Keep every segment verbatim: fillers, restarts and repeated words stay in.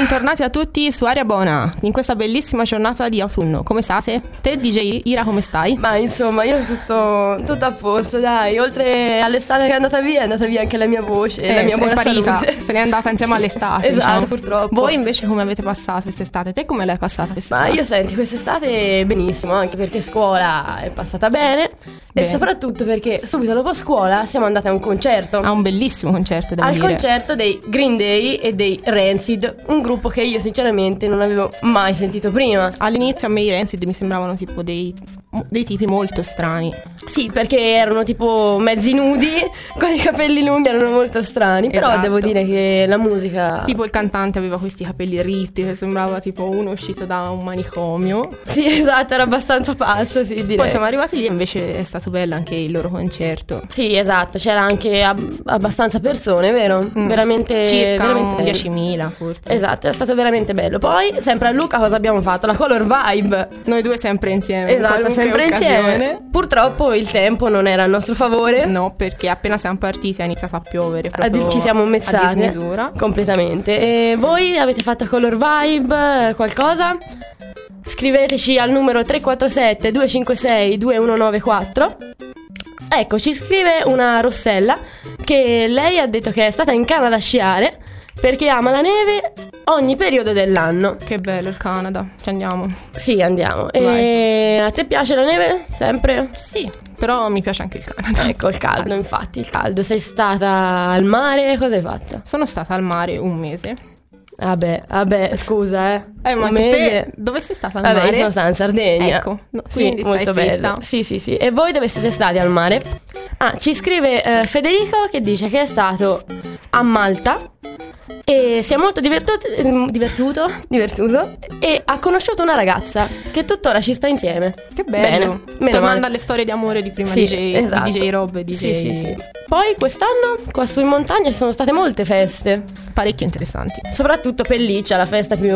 bentornati a tutti su Aria Buona in questa bellissima giornata di autunno. Come state? Te D J Ira come stai? Ma insomma io sto tutto a posto, dai. Oltre all'estate che è andata via, è andata via anche la mia voce e eh, la mia buona sparita. salute. Se n'è andata insieme sì, all'estate. Esatto, diciamo. purtroppo. Voi invece come avete passato quest'estate? Te come l'hai passata quest'estate? Ma io senti, quest'estate benissimo, anche perché scuola è passata bene, bene. E soprattutto perché subito dopo scuola siamo andati a un concerto. A un bellissimo concerto, devo Al dire. concerto dei Green Day e dei Rancid, un gruppo che io sinceramente non avevo mai sentito prima. All'inizio a me i Rancid mi sembravano tipo dei, dei tipi molto strani. Sì, perché erano tipo mezzi nudi, con i capelli lunghi, erano molto strani. Però esatto. devo dire che la musica... Tipo il cantante aveva questi capelli ritti, che sembrava tipo uno uscito da un manicomio. Sì, esatto, era abbastanza pazzo, sì, direi. Poi siamo arrivati lì e invece è stato bello anche il loro concerto. Sì, esatto, c'era anche ab- abbastanza persone, vero? Mm, veramente... circa veramente diecimila forse. Esatto, è stato veramente bello. Poi, sempre a Luca, cosa abbiamo fatto? La Color Vibe. Noi due sempre insieme. Esatto, sempre occasione. insieme. Purtroppo il tempo non era a nostro favore. No, perché appena siamo partiti ha iniziato a piovere proprio Ci siamo mezzate a dismisura. completamente. E voi avete fatto Color Vibe qualcosa? Scriveteci al numero tre quattro sette due cinque sei due uno nove quattro. Ecco, ci scrive una Rossella che lei ha detto che è stata in Canada a sciare perché ama la neve ogni periodo dell'anno. Che bello il Canada, ci andiamo. Sì, andiamo. Vai. E a te piace la neve? Sempre? Sì, però mi piace anche il Canada. Ecco, il caldo, infatti, il caldo. Sei stata al mare? Cosa hai fatto? Sono stata al mare un mese. Vabbè, vabbè, scusa, eh. Eh, ma un anche mese. te dove sei stata al Vabbè, mare? io sono stata in Sardegna. Ecco, no, sì, quindi stai molto zitta. bello. Sì, sì, sì. E voi dove siete stati al mare? Ah, ci scrive eh, Federico che dice che è stato a Malta e si è molto divertuto, divertuto, divertuto e ha conosciuto una ragazza che tuttora ci sta insieme. Che bello. Bene, Tornando alle storie di amore di prima, sì, D J, esatto. di D J Rob e D J. Sì, sì, sì. Poi quest'anno qua su in montagna ci sono state molte feste, parecchio interessanti. soprattutto Pelliccia, la festa più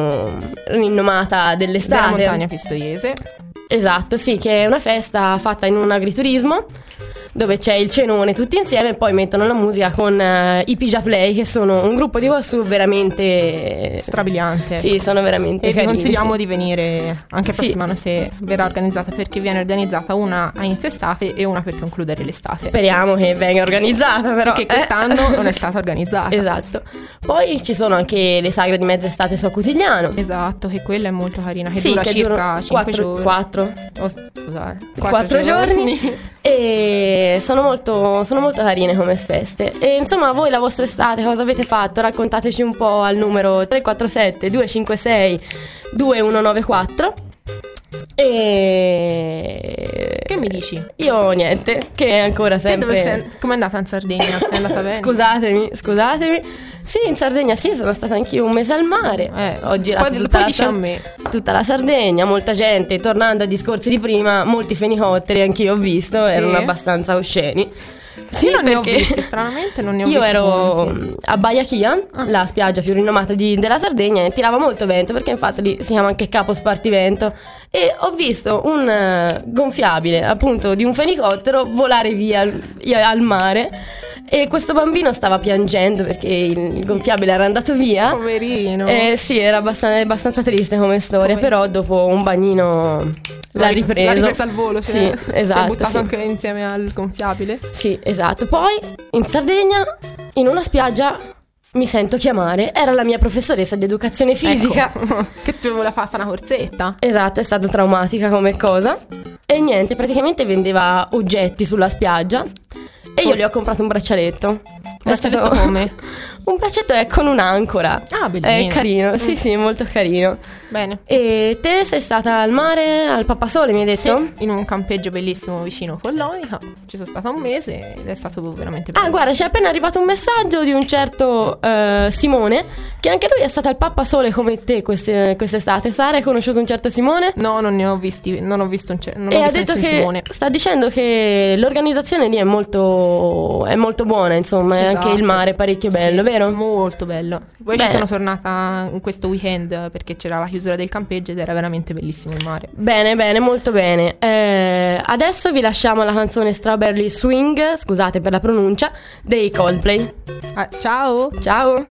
rinomata dell'estate. Della montagna pistoiese. Esatto, sì, che è una festa fatta in un agriturismo dove c'è il cenone tutti insieme e poi mettono la musica con uh, i Pigia Play, che sono un gruppo di Wasu veramente strabiliante. Sì, sono veramente e vi carini, consigliamo sì. di venire anche Sì. prossimo anno se verrà organizzata, perché viene organizzata una a inizio estate e una per concludere l'estate. Speriamo che venga organizzata, però perché quest'anno eh. non è stata organizzata. Esatto. Poi ci sono anche le sagre di mezz'estate su Acutigliano. Esatto, che quella è molto carina, che sì, dura che circa cinque giorni. quattro Oh, scusate, quattro giorni. E sono molto, sono molto carine come feste. E insomma, voi la vostra estate cosa avete fatto? Raccontateci un po' al numero tre quattro sette due cinque sei due uno nove quattro. E che mi dici? Io niente, che ancora sempre. Com'è andata in Sardegna? È andata bene? Scusatemi, scusatemi. Sì, in Sardegna sì, sono stata anch'io un mese al mare. Eh, Ho girato poi, tutta, poi la dici Sa- a me. tutta la Sardegna, molta gente. Tornando ai discorsi di prima, molti fenicotteri anch'io ho visto, Sì. erano abbastanza osceni. Sì, Sì, non ne ho perché visti, stranamente non ne ho io visti. ero molti. a Baia Chia, Ah. la spiaggia più rinomata di- della Sardegna, e tirava molto vento, perché infatti lì si chiama anche Capo Spartivento. E ho visto un eh, gonfiabile, appunto, di un fenicottero volare via al, al mare. E questo bambino stava piangendo perché il, il gonfiabile era andato via. Poverino. Eh, sì, era abbastanza, abbastanza triste come storia. Poverino. Però dopo un bagnino l'ha ripreso. L'ha ripresa al volo. Sì, si è- esatto. Si è buttato sì. anche insieme al gonfiabile. Sì, esatto. Poi in Sardegna, in una spiaggia, mi sento chiamare. Era la mia professoressa di educazione fisica. Ecco. Che ti voleva fare una corsetta. Esatto, è stata traumatica come cosa. E niente, praticamente vendeva oggetti sulla spiaggia. E io gli ho comprato un braccialetto. Un braccialetto come? Un braccetto è con un'ancora. Ah, bellino. È carino, sì, sì, molto carino. Bene. E te sei stata al mare, al Pappasole, mi hai detto? Sì, in un campeggio bellissimo vicino Follonica. Ci sono stata un mese ed è stato veramente bello. Ah, guarda, ci è appena arrivato un messaggio di un certo eh, Simone, che anche lui è stato al Pappasole come te queste, quest'estate. Sara, hai conosciuto un certo Simone? No, non ne ho visti, non ho visto un ce- non E ho ha visto detto nessun che Simone. sta dicendo che l'organizzazione lì è molto è molto buona, insomma, e Esatto. anche il mare è parecchio bello, Sì, vero? Molto bello. Poi Bene. ci sono tornata in questo weekend perché c'era la chiusura del campeggio ed era veramente bellissimo il mare. Bene, bene, molto bene. Eh, adesso vi lasciamo la canzone Strawberry Swing, scusate per la pronuncia, dei Coldplay. Ah, ciao! Ciao!